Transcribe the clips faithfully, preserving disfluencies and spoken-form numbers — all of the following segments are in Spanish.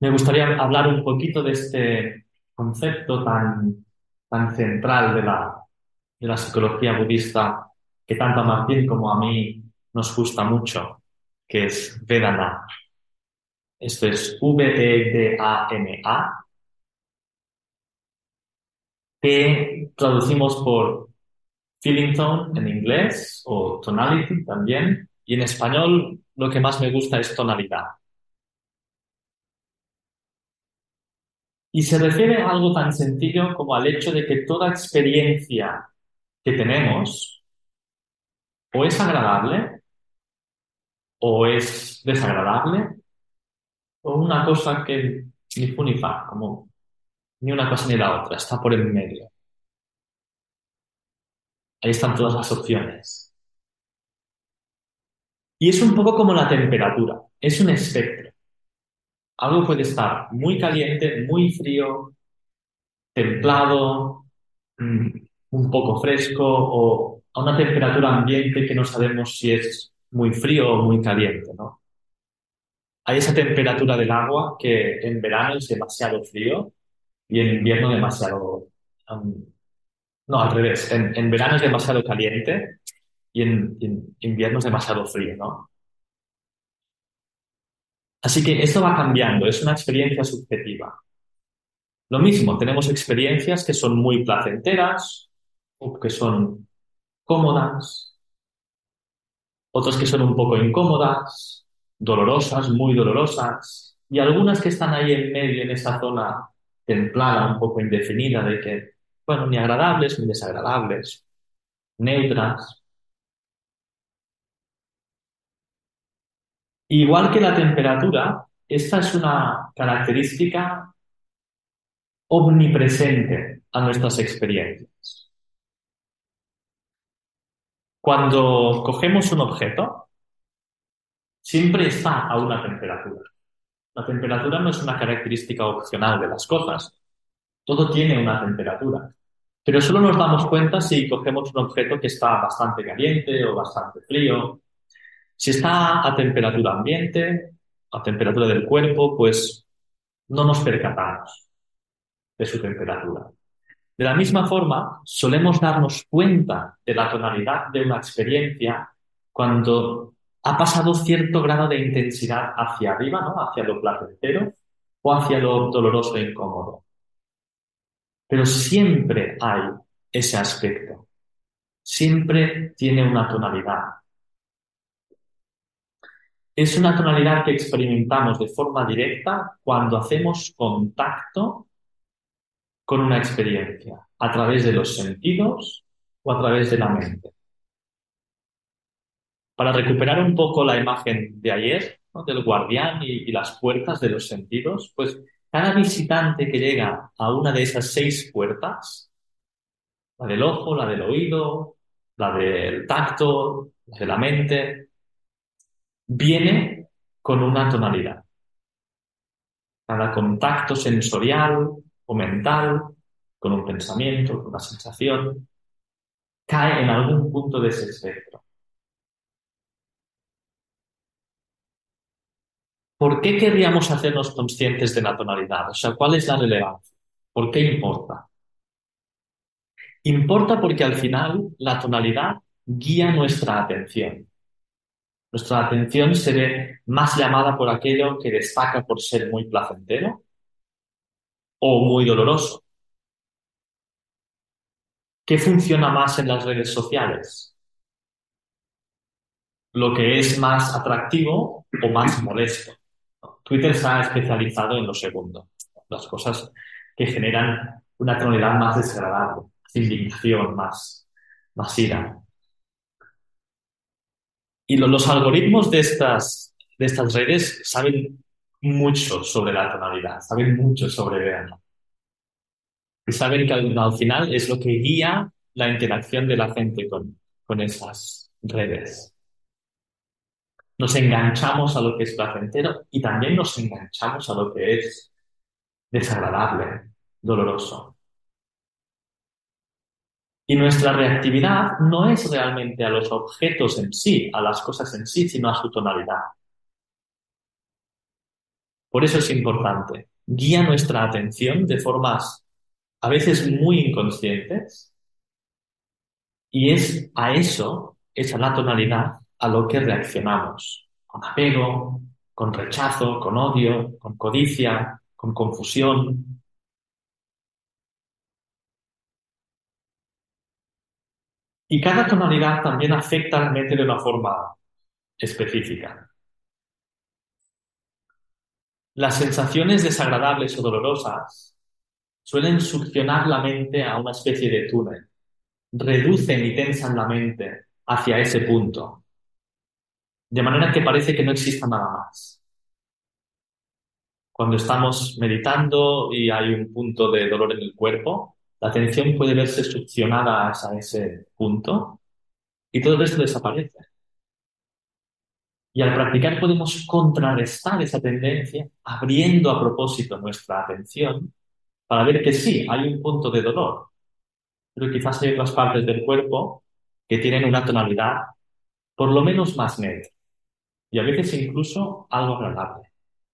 Me gustaría hablar un poquito de este concepto tan, tan central de la, de la psicología budista que tanto a Martín como a mí nos gusta mucho, que es Vedana. Esto es V E D A N A, que traducimos por feeling tone en inglés o tonality también, y en español lo que más me gusta es tonalidad. Y se refiere a algo tan sencillo como al hecho de que toda experiencia que tenemos o es agradable o es desagradable o una cosa que ni fu ni fa, como ni una cosa ni la otra, está por en medio. Ahí están todas las opciones. Y es un poco como la temperatura, es un espectro. Algo puede estar muy caliente, muy frío, templado, mm, un poco fresco o a una temperatura ambiente que no sabemos si es muy frío o muy caliente, ¿no? Hay esa temperatura del agua que en verano es demasiado frío y en invierno demasiado... um, no, al revés. En, en verano es demasiado caliente y en, en invierno es demasiado frío, ¿no? Así que esto va cambiando, es una experiencia subjetiva. Lo mismo, tenemos experiencias que son muy placenteras, o que son cómodas, otras que son un poco incómodas, dolorosas, muy dolorosas, y algunas que están ahí en medio, en esa zona templada, un poco indefinida, de que, bueno, ni agradables ni desagradables, neutras. Igual que la temperatura, esta es una característica omnipresente a nuestras experiencias. Cuando cogemos un objeto, siempre está a una temperatura. La temperatura no es una característica opcional de las cosas. Todo tiene una temperatura. Pero solo nos damos cuenta si cogemos un objeto que está bastante caliente o bastante frío. Si está a temperatura ambiente, a temperatura del cuerpo, pues no nos percatamos de su temperatura. De la misma forma, solemos darnos cuenta de la tonalidad de una experiencia cuando ha pasado cierto grado de intensidad hacia arriba, ¿no? Hacia lo placentero o hacia lo doloroso e incómodo. Pero siempre hay ese aspecto. Siempre tiene una tonalidad. Es una tonalidad que experimentamos de forma directa cuando hacemos contacto con una experiencia, a través de los sentidos o a través de la mente. Para recuperar un poco la imagen de ayer, ¿no? Del guardián y, y las puertas de los sentidos, pues cada visitante que llega a una de esas seis puertas, la del ojo, la del oído, la del tacto, la de la mente, viene con una tonalidad. Cada contacto sensorial o mental, con un pensamiento, con una sensación, cae en algún punto de ese espectro. ¿Por qué querríamos hacernos conscientes de la tonalidad? O sea, ¿cuál es la relevancia? ¿Por qué importa? Importa porque al final la tonalidad guía nuestra atención. Nuestra atención se ve más llamada por aquello que destaca por ser muy placentero o muy doloroso. ¿Qué funciona más en las redes sociales? Lo que es más atractivo o más molesto. Twitter se ha especializado en lo segundo, las cosas que generan una tonalidad más desagradable, más indignación, más, más ira. Y lo- los algoritmos de estas, de estas redes saben mucho sobre la tonalidad, saben mucho sobre verano. Y saben que al, al final es lo que guía la interacción de la gente con, con esas redes. Nos enganchamos a lo que es placentero y también nos enganchamos a lo que es desagradable, doloroso. Y nuestra reactividad no es realmente a los objetos en sí, a las cosas en sí, sino a su tonalidad. Por eso es importante. Guía nuestra atención de formas a veces muy inconscientes y es a eso, es a la tonalidad a lo que reaccionamos. Con apego, con rechazo, con odio, con codicia, con confusión. Y cada tonalidad también afecta a la mente de una forma específica. Las sensaciones desagradables o dolorosas suelen succionar la mente a una especie de túnel, reducen y tensan la mente hacia ese punto, de manera que parece que no exista nada más. Cuando estamos meditando y hay un punto de dolor en el cuerpo, la atención puede verse succionada a ese punto y todo el resto desaparece. Y al practicar podemos contrarrestar esa tendencia abriendo a propósito nuestra atención para ver que sí, hay un punto de dolor, pero quizás hay otras partes del cuerpo que tienen una tonalidad por lo menos más neutra y a veces incluso algo agradable.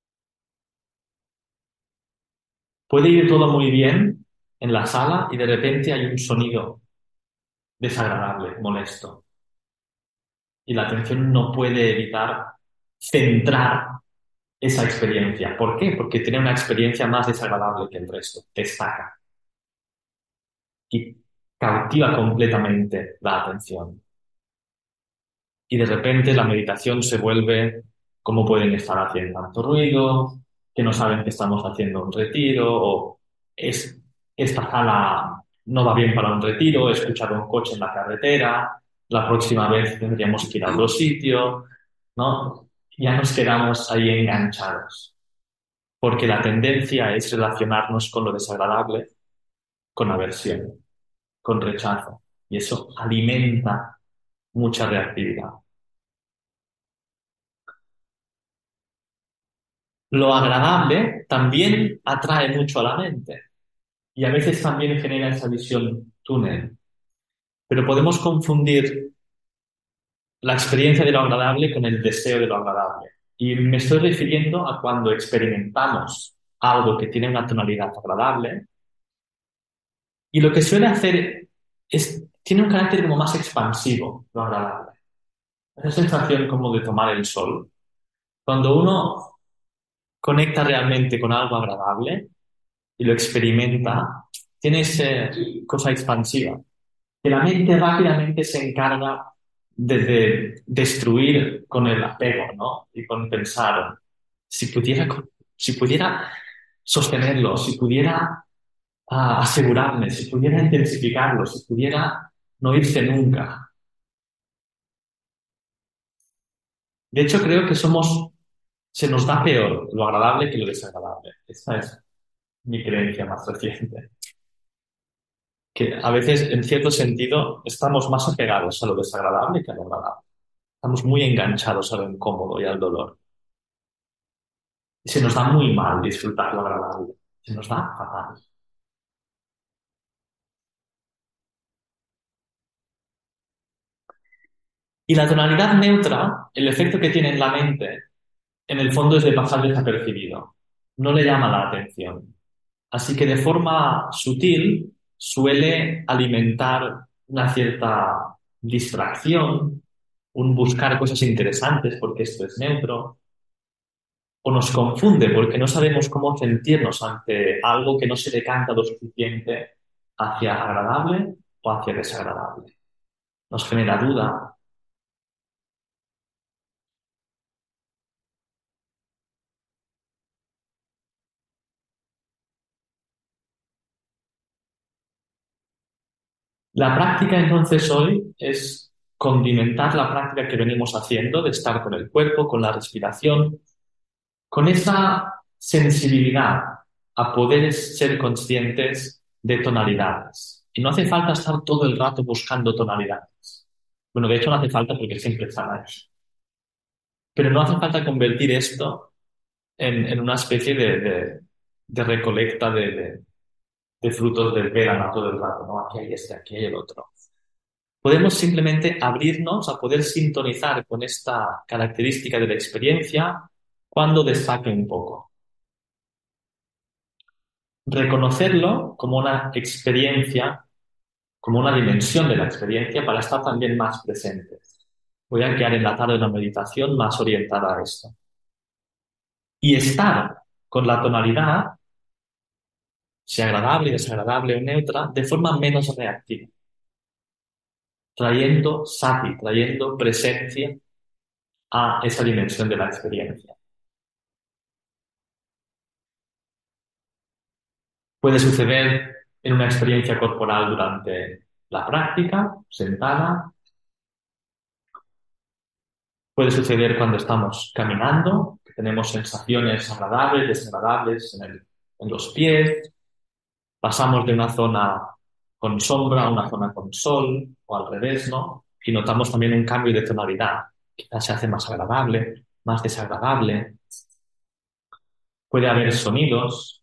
Puede ir todo muy bien en la sala y de repente hay un sonido desagradable, molesto, y la atención no puede evitar centrar esa experiencia. ¿Por qué? Porque tiene una experiencia más desagradable que el resto, destaca y cautiva completamente la atención. Y de repente la meditación se vuelve cómo pueden estar haciendo tanto ruido, que no saben que estamos haciendo un retiro, o es, esta sala no va bien para un retiro, he escuchado un coche en la carretera, la próxima vez tendríamos que ir a otro sitio, ¿no? Ya nos quedamos ahí enganchados, porque la tendencia es relacionarnos con lo desagradable, con aversión, con rechazo, y eso alimenta mucha reactividad. Lo agradable también atrae mucho a la mente y a veces también genera esa visión túnel. Pero podemos confundir la experiencia de lo agradable con el deseo de lo agradable. Y me estoy refiriendo a cuando experimentamos algo que tiene una tonalidad agradable y lo que suele hacer es, tiene un carácter como más expansivo, lo agradable. Esa sensación como de tomar el sol. Cuando uno conecta realmente con algo agradable, y lo experimenta, tiene esa cosa expansiva, que la mente rápidamente se encarga de, de destruir con el apego, ¿no? Y con pensar, si pudiera, si pudiera sostenerlo, si pudiera ah, asegurarme, si pudiera intensificarlo, si pudiera no irse nunca. De hecho, creo que somos, se nos da peor lo agradable que lo desagradable. Esta es mi creencia más reciente. Que a veces, en cierto sentido, estamos más apegados a lo desagradable que a lo agradable. Estamos muy enganchados a lo incómodo y al dolor. Y se nos da muy mal disfrutar lo agradable. Se nos da fatal. Y la tonalidad neutra, el efecto que tiene en la mente, en el fondo es de pasar desapercibido. No le llama la atención. Así que de forma sutil suele alimentar una cierta distracción, un buscar cosas interesantes porque esto es neutro, o nos confunde porque no sabemos cómo sentirnos ante algo que no se decanta lo suficiente hacia agradable o hacia desagradable. Nos genera duda. La práctica entonces hoy es condimentar la práctica que venimos haciendo de estar con el cuerpo, con la respiración, con esa sensibilidad a poder ser conscientes de tonalidades. Y no hace falta estar todo el rato buscando tonalidades. Bueno, de hecho no hace falta porque siempre están ahí. Pero no hace falta convertir esto en, en una especie de, de- de recolecta de, de- de frutos del Vedana todo el rato, ¿no? Aquí hay este, aquí hay el otro. Podemos simplemente abrirnos a poder sintonizar con esta característica de la experiencia cuando destaque un poco. reconocerlo como una experiencia, como una dimensión de la experiencia para estar también más presentes. Voy a crear en la tarde una meditación más orientada a esto. Y estar con la tonalidad, sea agradable, desagradable o neutra, de forma menos reactiva, trayendo sati, trayendo presencia a esa dimensión de la experiencia. Puede suceder en una experiencia corporal durante la práctica, sentada. Puede suceder cuando estamos caminando, que tenemos sensaciones agradables, desagradables en el- en los pies. Pasamos de una zona con sombra a una zona con sol, o al revés, ¿no? Y notamos también un cambio de tonalidad. Quizás se hace más agradable, más desagradable. Puede haber sonidos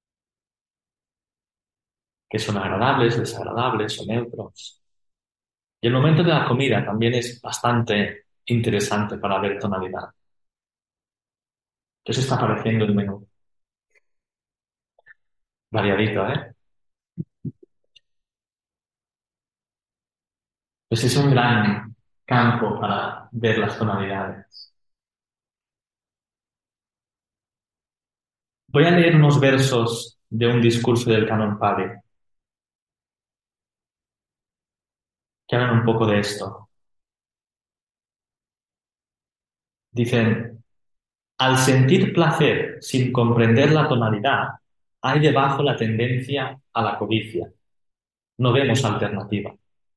que son agradables, desagradables o neutros. Y el momento de la comida también es bastante interesante para ver tonalidad. ¿Qué os está pareciendo el menú? Variadito, ¿eh? Pues es un gran campo para ver las tonalidades. Voy a leer unos versos de un discurso del Canon Pali que hablan un poco de esto. Dicen, al sentir placer sin comprender la tonalidad, hay debajo la tendencia a la codicia. No vemos alternativa.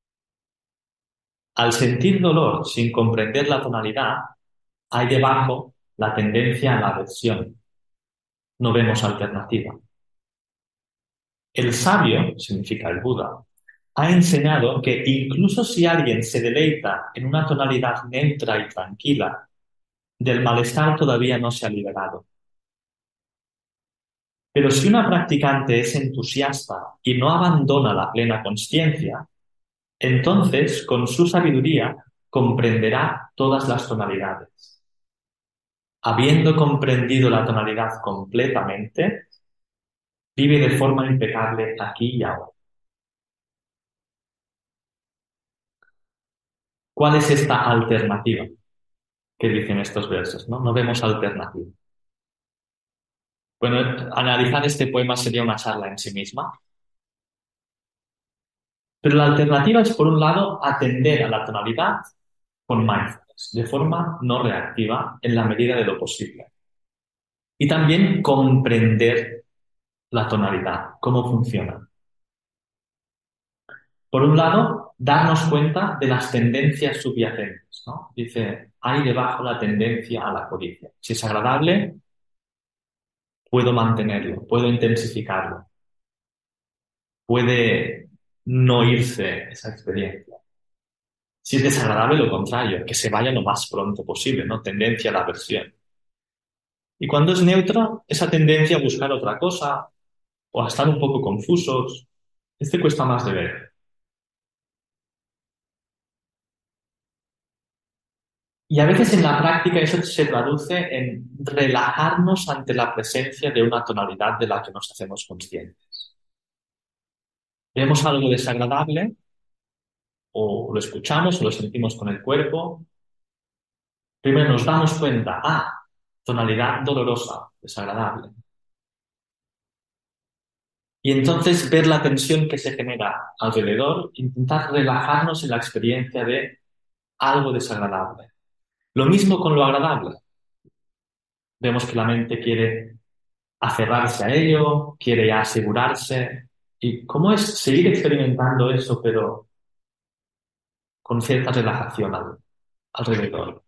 Al sentir dolor sin comprender la tonalidad, hay debajo la tendencia a la aversión. No vemos alternativa. El sabio, significa el Buda, ha enseñado que incluso si alguien se deleita en una tonalidad neutra y tranquila, del malestar todavía no se ha liberado. Pero si una practicante es entusiasta y no abandona la plena consciencia, entonces, con su sabiduría, comprenderá todas las tonalidades. Habiendo comprendido la tonalidad completamente, vive de forma impecable aquí y ahora. ¿Cuál es esta alternativa que dicen estos versos? ¿No? No vemos alternativa. Bueno, analizar este poema sería una charla en sí misma, pero la alternativa es, por un lado, atender a la tonalidad con mindfulness, de forma no reactiva en la medida de lo posible. Y también comprender la tonalidad, cómo funciona. Por un lado, darnos cuenta de las tendencias subyacentes, ¿no? Dice, hay debajo la tendencia a la codicia. Si es agradable, puedo mantenerlo, puedo intensificarlo, puede no irse esa experiencia. Si es desagradable, lo contrario, que se vaya lo más pronto posible, ¿no? Tendencia a la aversión. Y cuando es neutra, esa tendencia a buscar otra cosa o a estar un poco confusos, este cuesta más de ver. Y a veces en la práctica eso se traduce en relajarnos ante la presencia de una tonalidad de la que nos hacemos conscientes. Vemos algo desagradable o lo escuchamos o lo sentimos con el cuerpo. Primero nos damos cuenta, ah, tonalidad dolorosa, desagradable. Y entonces ver la tensión que se genera alrededor, intentar relajarnos en la experiencia de algo desagradable. Lo mismo con lo agradable. Vemos que la mente quiere aferrarse a ello, quiere asegurarse. ¿Y cómo es seguir experimentando eso, pero con cierta relajación al- alrededor?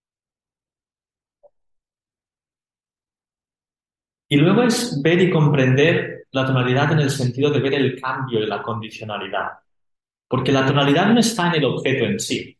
Y luego es ver y comprender la tonalidad en el sentido de ver el cambio y la condicionalidad. Porque la tonalidad no está en el objeto en sí,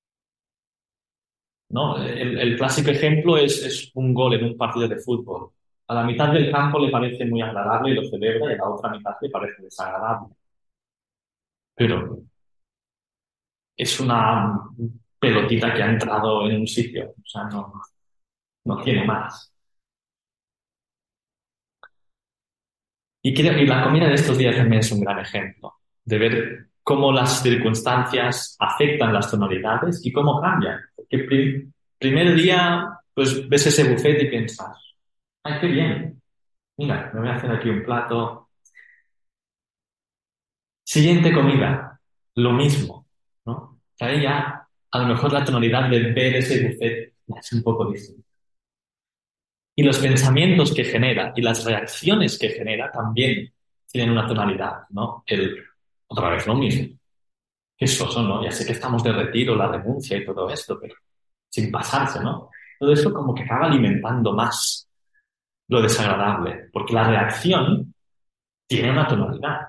¿no? El, el clásico ejemplo es, es un gol en un partido de fútbol. A la mitad del campo le parece muy agradable y lo celebra, y a la otra mitad le parece desagradable. Pero es una pelotita que ha entrado en un sitio, o sea, no, no tiene más. Y creo que la comida de estos días también es un gran ejemplo de ver cómo las circunstancias afectan las tonalidades y cómo cambian. Porque pri- primer día, pues ves ese buffet y piensas, ay, qué bien, mira, me voy a hacer aquí un plato. Siguiente comida, lo mismo, ¿no? Que ahí ya, a lo mejor la tonalidad de ver ese buffet ya es un poco distinta. Y los pensamientos que genera y las reacciones que genera también tienen una tonalidad, ¿no? El, otra vez lo mismo. Qué soso, ¿no? Ya sé que estamos de retiro, la renuncia y todo esto, pero sin pasarse, ¿no? Todo eso como que acaba alimentando más lo desagradable, porque la reacción tiene una tonalidad.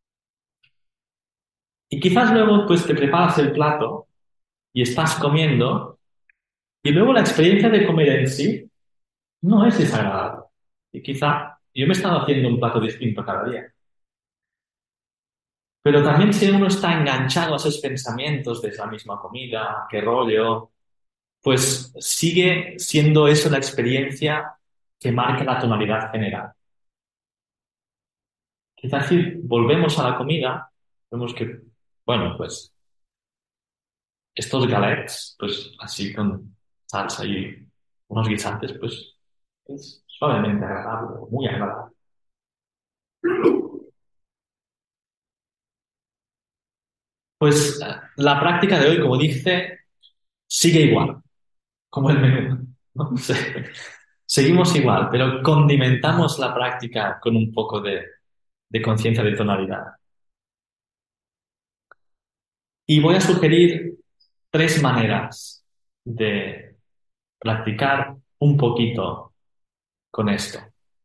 Y quizás luego pues te preparas el plato y estás comiendo y luego la experiencia de comer en sí no es desagradable. Y quizá yo me he estado haciendo un plato distinto cada día. Pero también si uno está enganchado a esos pensamientos de esa misma comida, qué rollo, pues sigue siendo eso la experiencia que marca la tonalidad general. Quizás si volvemos a la comida, vemos que, bueno, pues estos galets, pues así con salsa y unos guisantes, pues es suavemente agradable, muy agradable. Pues eh, la práctica de hoy, como dice, sigue igual, como el menú. No sé. Seguimos igual, pero condimentamos la práctica con un poco de, de conciencia de tonalidad. Y voy a sugerir tres maneras de practicar un poquito con esto.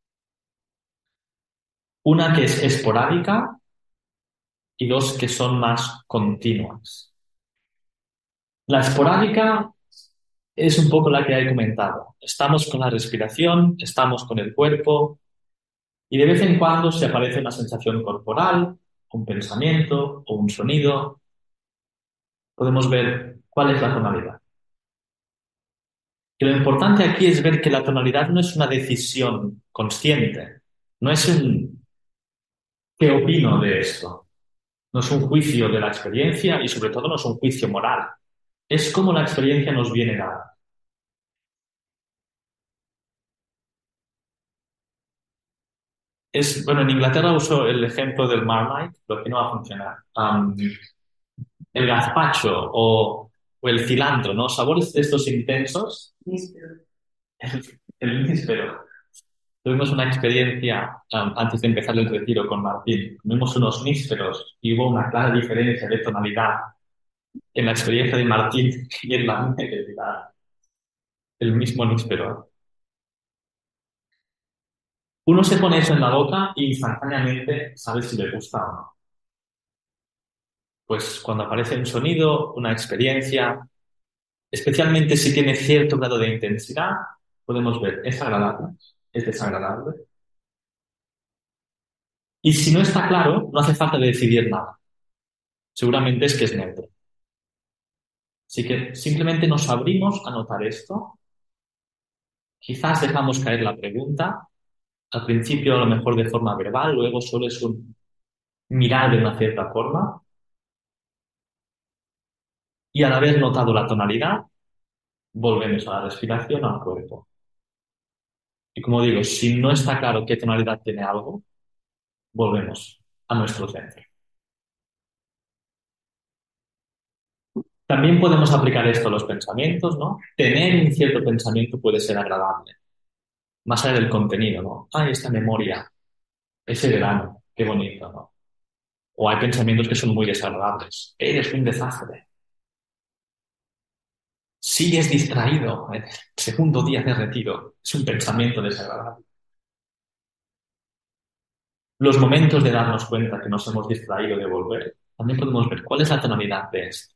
Una que es esporádica y dos que son más continuas. La esporádica es un poco la que he comentado. Estamos con la respiración, estamos con el cuerpo y de vez en cuando se aparece una sensación corporal, un pensamiento o un sonido. Podemos ver cuál es la tonalidad. Y lo importante aquí es ver que la tonalidad no es una decisión consciente, no es un ¿qué opino de esto? No es un juicio de la experiencia y sobre todo no es un juicio moral. Es como la experiencia nos viene dada. Es, bueno, en Inglaterra uso el ejemplo del Marmite, lo que no va a funcionar. Um, el gazpacho o, o el cilantro, ¿no? Sabores de estos intensos. Níspero. El, el níspero. Tuvimos una experiencia um, antes de empezar el retiro con Martín. Comimos unos nísperos y hubo una clara diferencia de tonalidad en la experiencia de Martín y en la mía, que era el mismo níspero. Uno se pone eso en la boca y instantáneamente sabe si le gusta o no. Pues cuando aparece un sonido, una experiencia, especialmente si tiene cierto grado de intensidad, podemos ver, ¿es agradable? ¿Es desagradable? Y si no está claro, no hace falta decidir nada. Seguramente es que es neutro. Así que simplemente nos abrimos a notar esto. Quizás dejamos caer la pregunta. Al principio a lo mejor de forma verbal, luego solo es un mirar de una cierta forma. Y al haber notado la tonalidad, volvemos a la respiración, al cuerpo. Y como digo, si no está claro qué tonalidad tiene algo, volvemos a nuestro centro. También podemos aplicar esto a los pensamientos, ¿no? Tener un cierto pensamiento puede ser agradable, más allá del contenido, ¿no? Ay, esta memoria, ese verano, qué bonito, ¿no? O hay pensamientos que son muy desagradables. Eres un desastre. Sigues distraído en el segundo día de retiro. Es un pensamiento desagradable. Los momentos de darnos cuenta que nos hemos distraído de volver, también podemos ver cuál es la tonalidad de esto.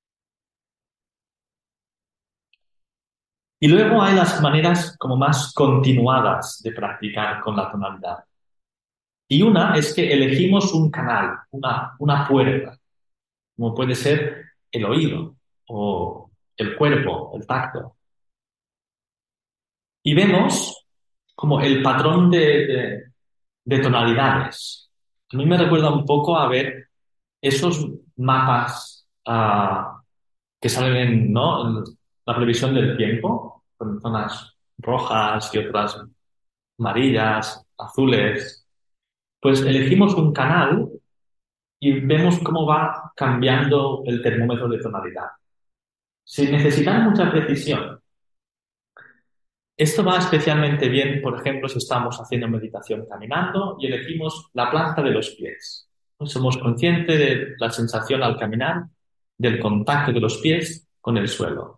Y luego hay las maneras como más continuadas de practicar con la tonalidad. Y una es que elegimos un canal, una, una puerta, como puede ser el oído o el cuerpo, el tacto. Y vemos como el patrón de, de de tonalidades. A mí me recuerda un poco a ver esos mapas ah, que salen en, ¿no? en la previsión del tiempo, con zonas rojas y otras amarillas, azules. Pues elegimos un canal y vemos cómo va cambiando el termómetro de tonalidad. Sin necesitar mucha precisión. Esto va especialmente bien, por ejemplo, si estamos haciendo meditación caminando y elegimos la planta de los pies. Somos conscientes de la sensación al caminar, del contacto de los pies con el suelo.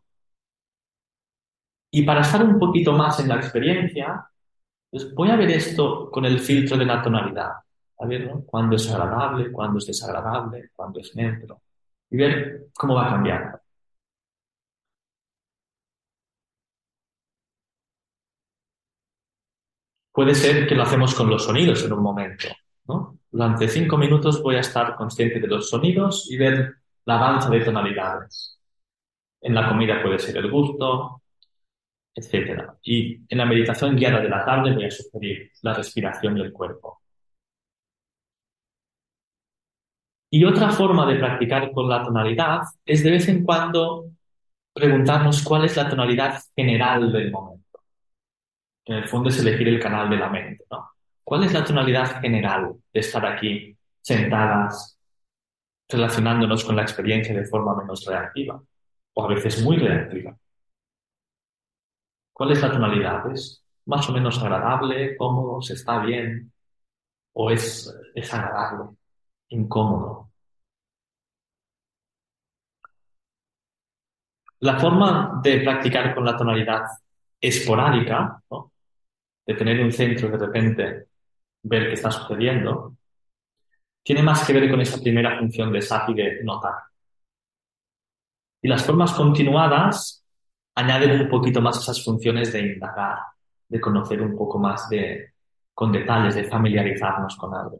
Y para estar un poquito más en la experiencia, pues voy a ver esto con el filtro de la tonalidad. A ver, ¿no? Cuándo es agradable, cuándo es desagradable, cuándo es neutro. Y ver cómo va cambiando. Puede ser que lo hacemos con los sonidos en un momento, ¿no? Durante cinco minutos voy a estar consciente de los sonidos y ver la danza de tonalidades. En la comida puede ser el gusto, etcétera. Y en la meditación guiada de la tarde voy a sugerir la respiración y el cuerpo. Y otra forma de practicar con la tonalidad es de vez en cuando preguntarnos cuál es la tonalidad general del momento. En el fondo es elegir el canal de la mente, ¿no? ¿Cuál es la tonalidad general de estar aquí sentadas, relacionándonos con la experiencia de forma menos reactiva o a veces muy reactiva? ¿Cuál es la tonalidad? ¿Es más o menos agradable, cómodo, se está bien o es desagradable, incómodo? La forma de practicar con la tonalidad esporádica, ¿no? De tener un centro y de repente ver qué está sucediendo, tiene más que ver con esa primera función de Sati de notar. Y las formas continuadas añaden un poquito más esas funciones de indagar, de conocer un poco más de, con detalles, de familiarizarnos con algo.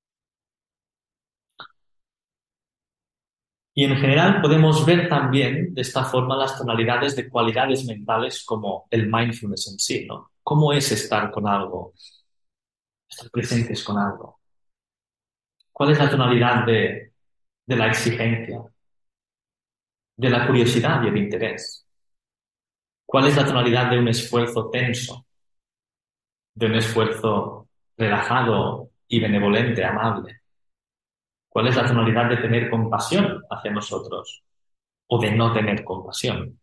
Y en general podemos ver también de esta forma las tonalidades de cualidades mentales como el mindfulness en sí, ¿no? ¿Cómo es estar con algo, estar presentes con algo? ¿Cuál es la tonalidad de, de la exigencia, de la curiosidad y el interés? ¿Cuál es la tonalidad de un esfuerzo tenso, de un esfuerzo relajado y benevolente, amable? ¿Cuál es la tonalidad de tener compasión hacia nosotros o de no tener compasión?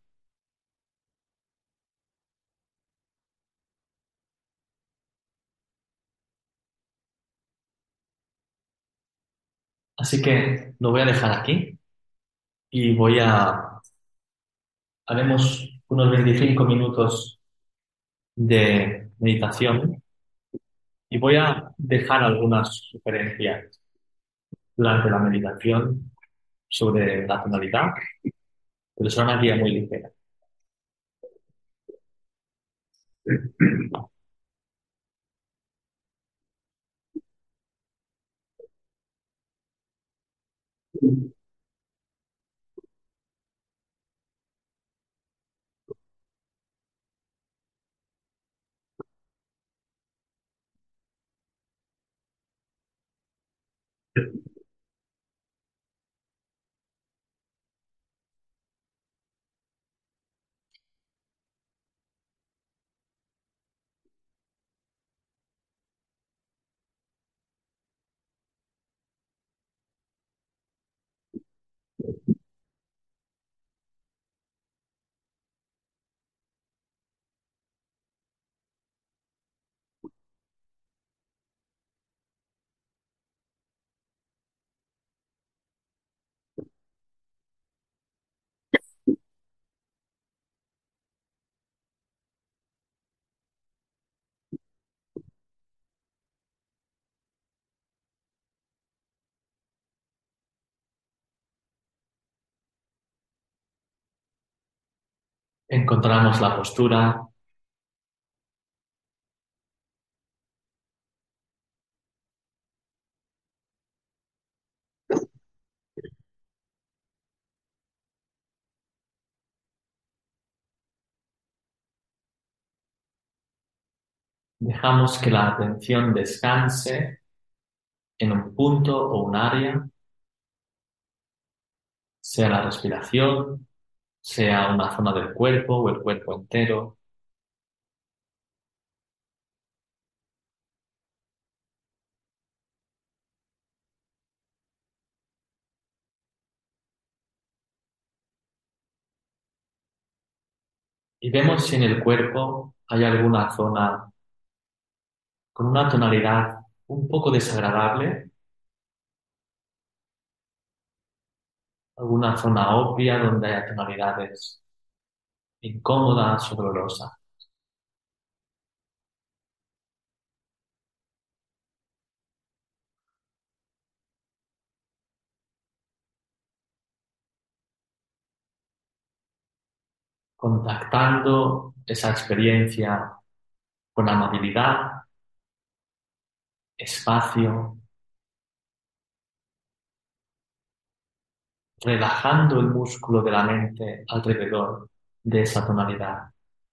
Así que lo voy a dejar aquí y voy a, haremos unos veinticinco minutos de meditación y voy a dejar algunas sugerencias durante la meditación sobre la tonalidad, pero será una guía muy ligera. Encontramos la postura, Dejamos que la atención descanse en un punto o un área, sea la respiración, sea una zona del cuerpo o el cuerpo entero. Y vemos si en el cuerpo hay alguna zona con una tonalidad un poco desagradable, alguna zona obvia donde haya tonalidades incómodas o dolorosas. Contactando esa experiencia con amabilidad, espacio, relajando el músculo de la mente alrededor de esa tonalidad.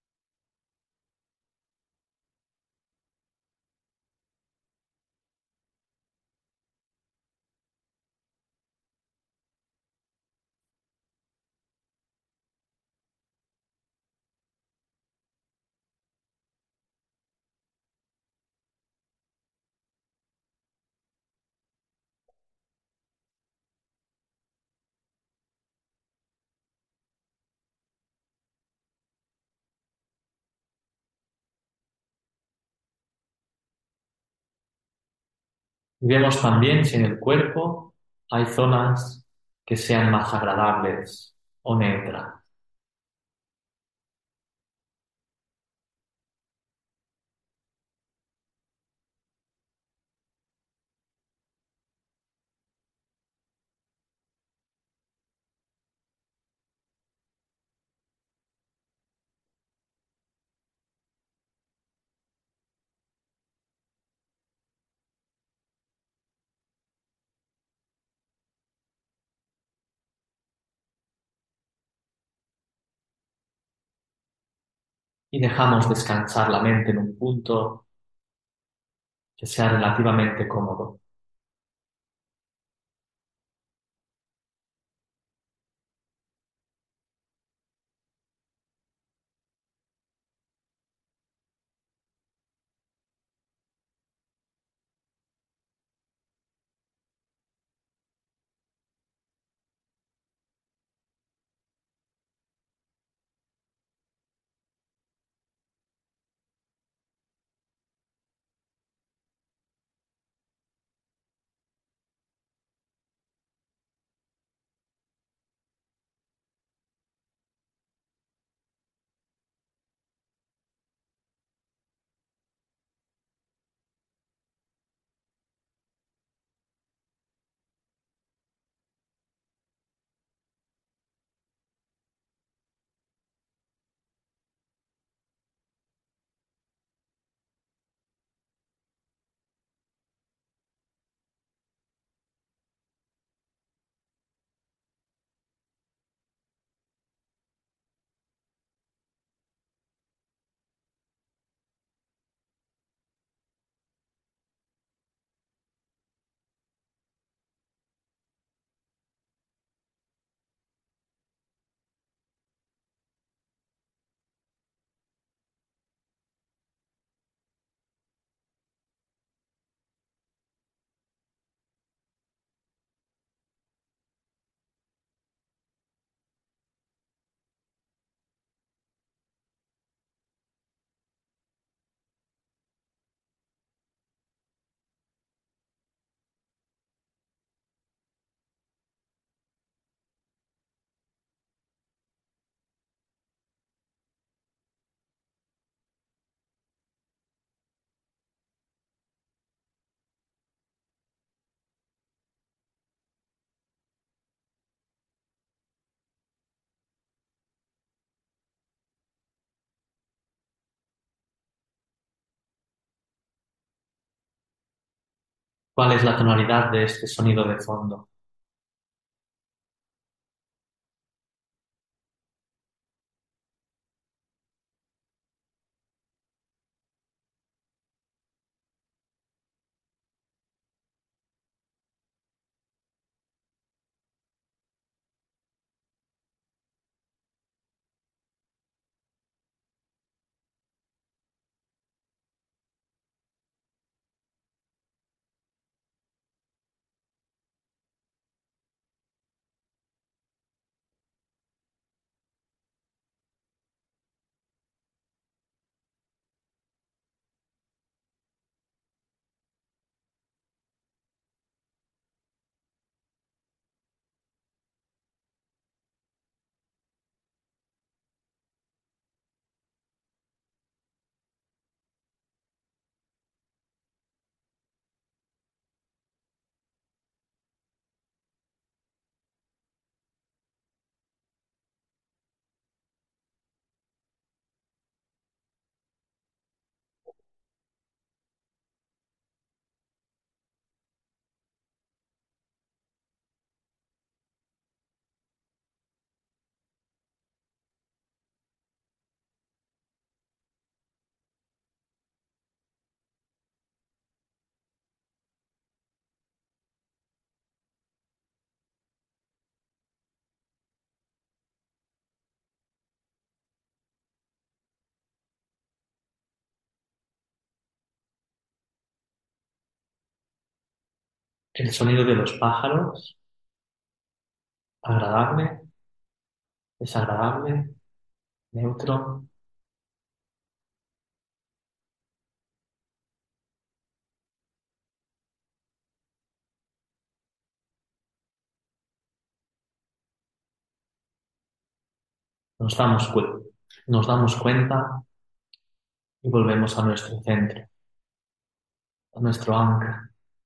Y vemos también si en el cuerpo hay zonas que sean más agradables o neutras. Y dejamos descansar la mente en un punto que sea relativamente cómodo. ¿Cuál es la tonalidad de este sonido de fondo? El sonido de los pájaros, agradable, desagradable, neutro. Nos damos, cu- nos damos cuenta y volvemos a nuestro centro, a nuestro ancla.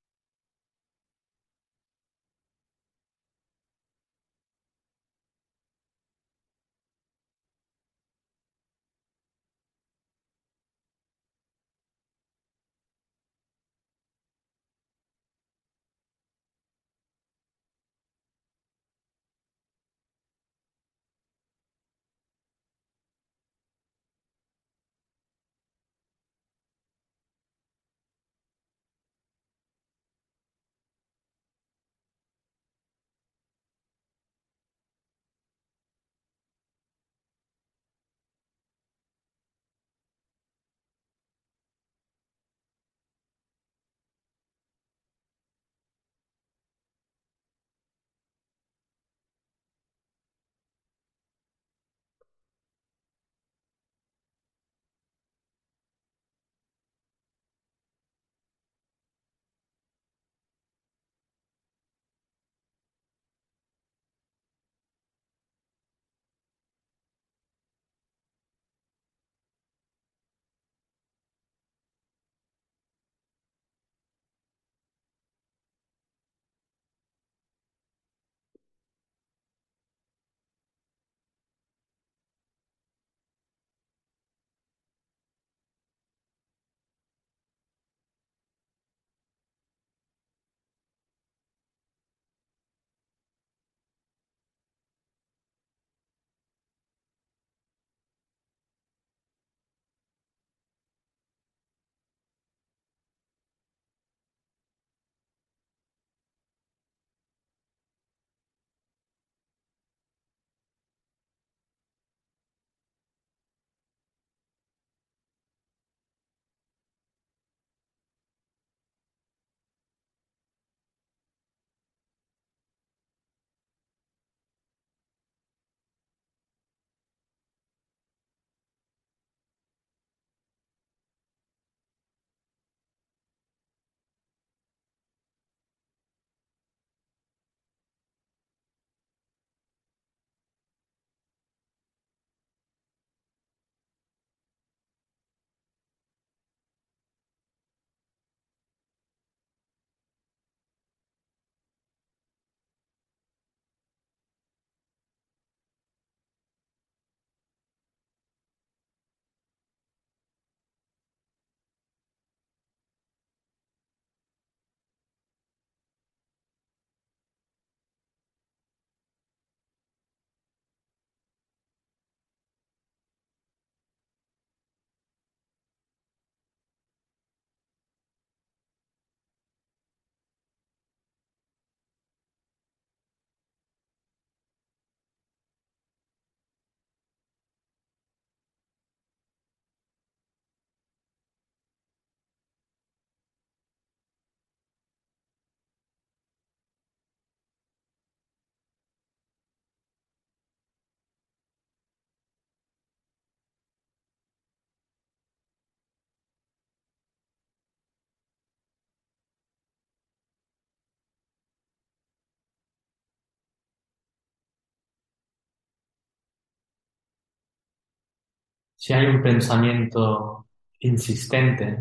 Si hay un pensamiento insistente,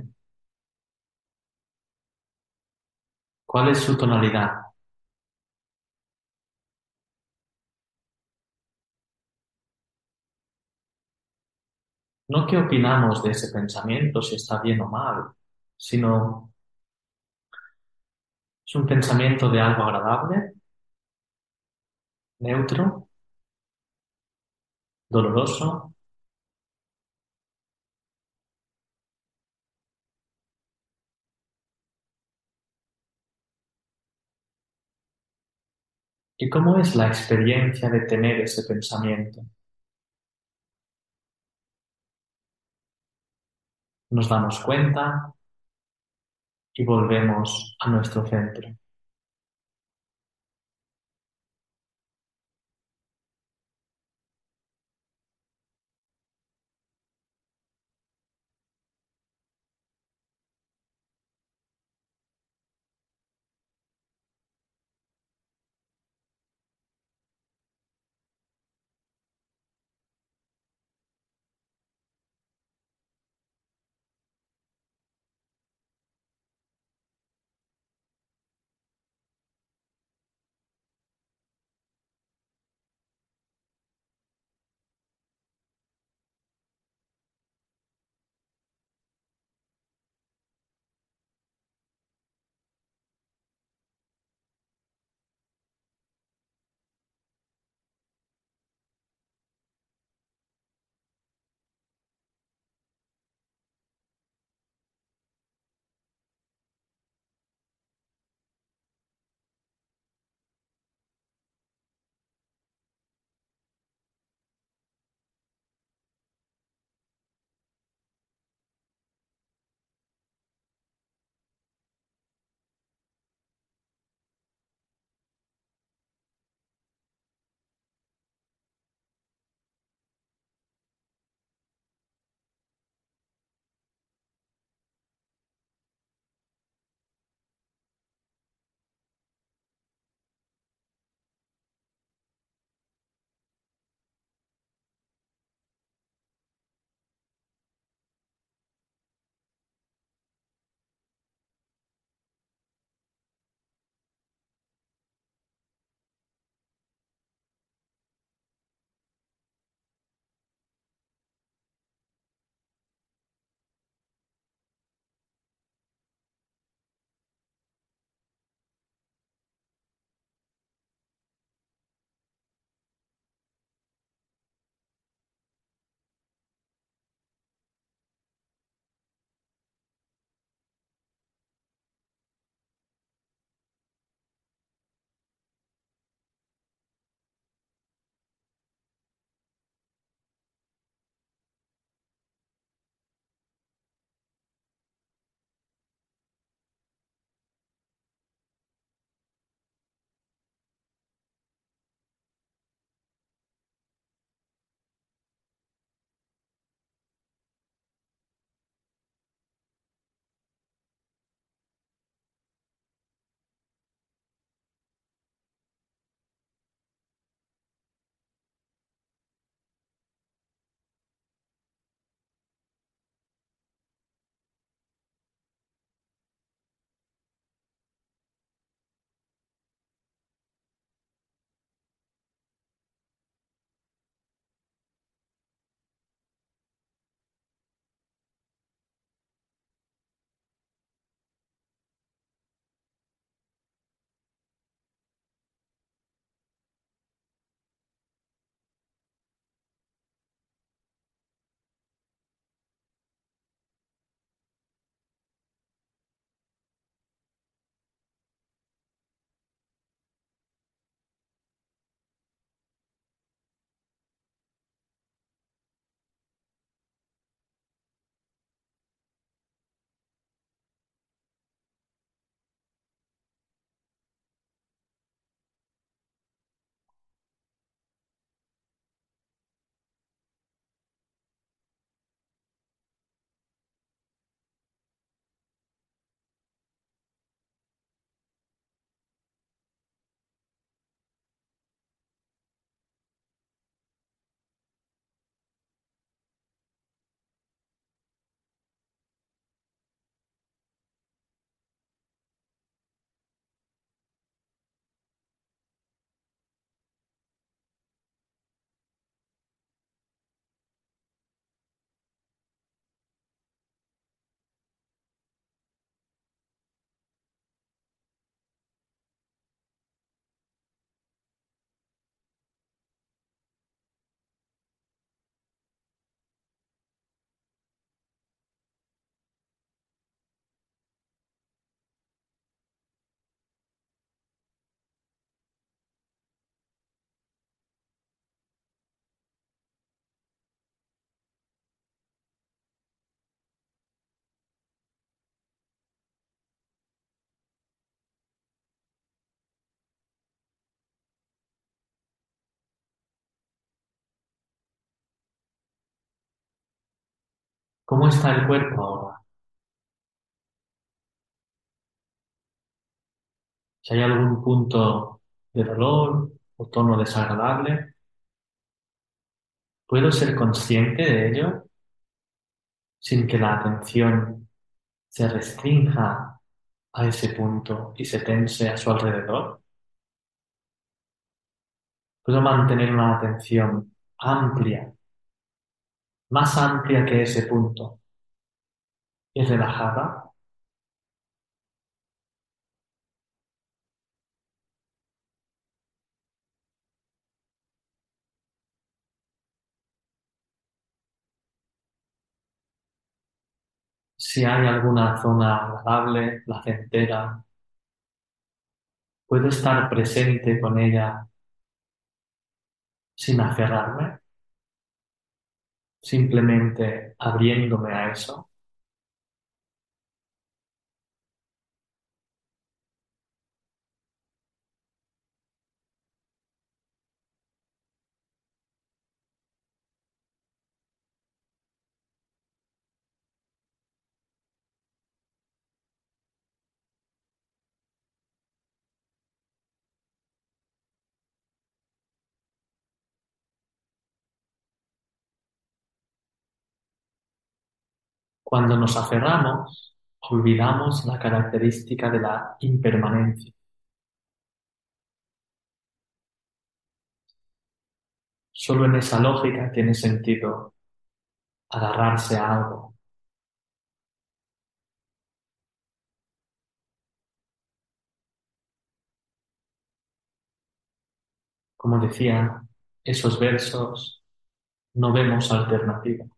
¿cuál es su tonalidad? No qué opinamos de ese pensamiento, si está bien o mal, sino es un pensamiento de algo agradable, neutro, doloroso. ¿Y cómo es la experiencia de tener ese pensamiento? Nos damos cuenta y volvemos a nuestro centro. ¿Cómo está el cuerpo ahora? Si hay algún punto de dolor o tono desagradable, ¿puedo ser consciente de ello sin que la atención se restrinja a ese punto y se tense a su alrededor? ¿Puedo mantener una atención amplia, más amplia que ese punto y relajada? Si hay alguna zona agradable, placentera, ¿puedo estar presente con ella sin aferrarme? Simplemente abriéndome a eso. Cuando nos aferramos, olvidamos la característica de la impermanencia. Solo en esa lógica tiene sentido agarrarse a algo. Como decía esos versos, no vemos alternativa.